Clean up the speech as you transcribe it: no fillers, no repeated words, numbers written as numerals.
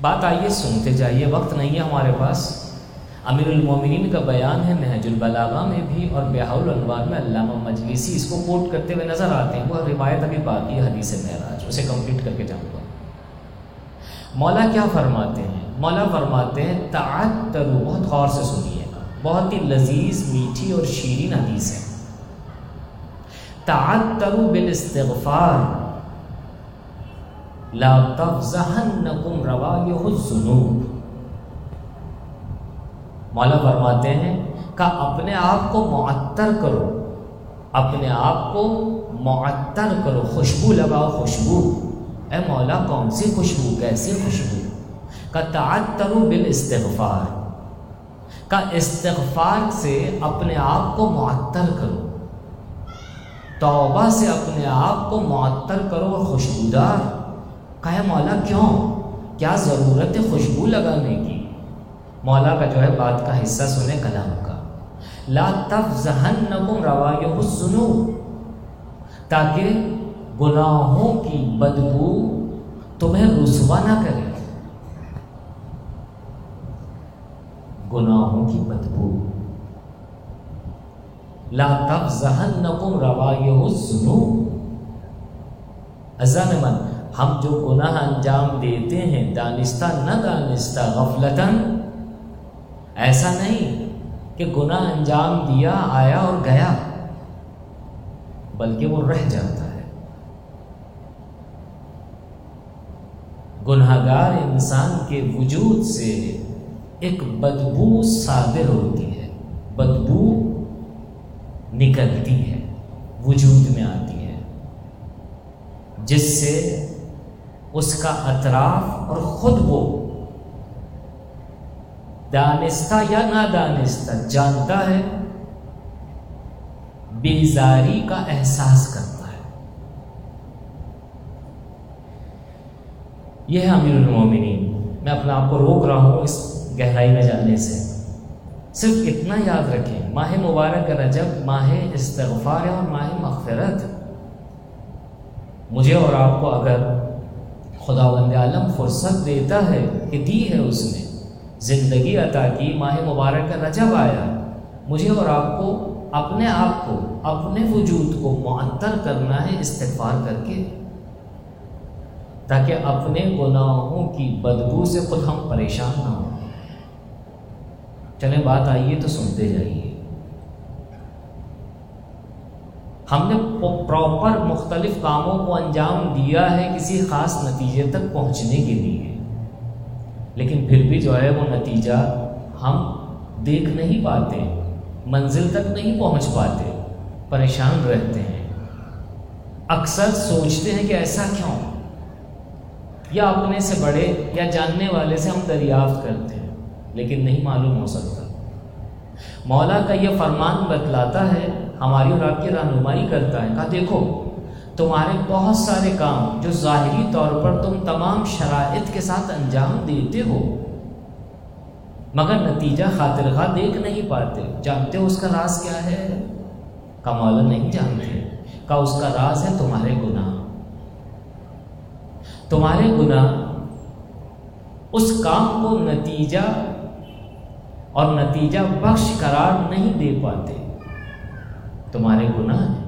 بات آئیے سنتے جائیے، وقت نہیں ہے ہمارے پاس۔ امیر المومنین کا بیان ہے نہج البلاغہ میں بھی، اور بہاء الانوار میں علامہ مجلسی اس کو کوٹ کرتے ہوئے نظر آتے ہیں۔ وہ روایت ابھی باقی ہے، حدیث معراج، اسے کمپلیٹ کر کے جاؤں گا۔ مولا کیا فرماتے ہیں؟ مولا فرماتے ہیں تعطروا، بہت غور سے سنیے گا، بہت ہی لذیذ، میٹھی اور شیرین حدیث ہے۔ تعطروا بالاستغفار لا تفضحنکم روایح الذنوب۔ مولا فرماتے ہیں کہ اپنے آپ کو معطر کرو، اپنے آپ کو معطر کرو، خوشبو لگاؤ، خوشبو۔ اے مولا کون سی خوشبو، کیسی خوشبو؟ کہ تعطروا بالاستغفار، کہ استغفار سے اپنے آپ کو معطر کرو، توبہ سے اپنے آپ کو معطر کرو اور خوشبودار۔ کہا مولا کیوں، کیا ضرورت ہے خوشبو لگانے کی؟ مولا کا جو ہے بات کا حصہ سنیں کلام کا۔ لا تفضحنکم روایح الذنوب، تاکہ گناہوں کی بدبو تمہیں رسوا نہ کرے، گناہوں کی بدبو۔ لا تفضحنکم روایح الذنوب، عزیزان من، ہم جو گناہ انجام دیتے ہیں دانستہ نہ دانستہ، غفلتاً، ایسا نہیں کہ گناہ انجام دیا، آیا اور گیا، بلکہ وہ رہ جاتا ہے۔ گناہگار انسان کے وجود سے ایک بدبو صادر ہوتی ہے، بدبو نکلتی ہے، وجود میں آتی ہے، جس سے اس کا اطراف اور خود وہ دانستہ یا نادانستہ جانتا ہے، بیزاری کا احساس کرتا ہے۔ یہ ہے امیر المومنین۔ میں اپنے آپ کو روک رہا ہوں اس گہرائی میں جانے سے، صرف اتنا یاد رکھیں، ماہ مبارک رجب ماہ استغفار اور ماہ مغفرت۔ مجھے اور آپ کو اگر خداوند عالم فرصت دیتا ہے کہ دی ہے، اس نے زندگی عطا کی، ماہ مبارک رجب آیا، مجھے اور آپ کو اپنے آپ کو، اپنے وجود کو معطر کرنا ہے استغفار کر کے، تاکہ اپنے گناہوں کی بدبو سے خود ہم پریشان نہ ہوں۔ چلیں بات آئیے تو سنتے جائیے۔ ہم نے پراپر مختلف کاموں کو انجام دیا ہے کسی خاص نتیجے تک پہنچنے کے لیے، لیکن پھر بھی جو ہے وہ نتیجہ ہم دیکھ نہیں پاتے، منزل تک نہیں پہنچ پاتے، پریشان رہتے ہیں، اکثر سوچتے ہیں کہ ایسا کیوں، یا اپنے سے بڑے یا جاننے والے سے ہم دریافت کرتے ہیں، لیکن نہیں معلوم ہو سکتا۔ مولا کا یہ فرمان بتلاتا ہے، ہماری اور آپ کی رہنمائی کرتا ہے، کہا دیکھو تمہارے بہت سارے کام جو ظاہری طور پر تم تمام شرائط کے ساتھ انجام دیتے ہو، مگر نتیجہ خاطر خواہ دیکھ نہیں پاتے، جانتے ہو اس کا راز کیا ہے؟ کا مولا نہیں جانتے، کا اس کا راز ہے تمہارے گناہ۔ تمہارے گناہ اس کام کو نتیجہ اور نتیجہ بخش قرار نہیں دے پاتے، تمہارے گناہ ہیں۔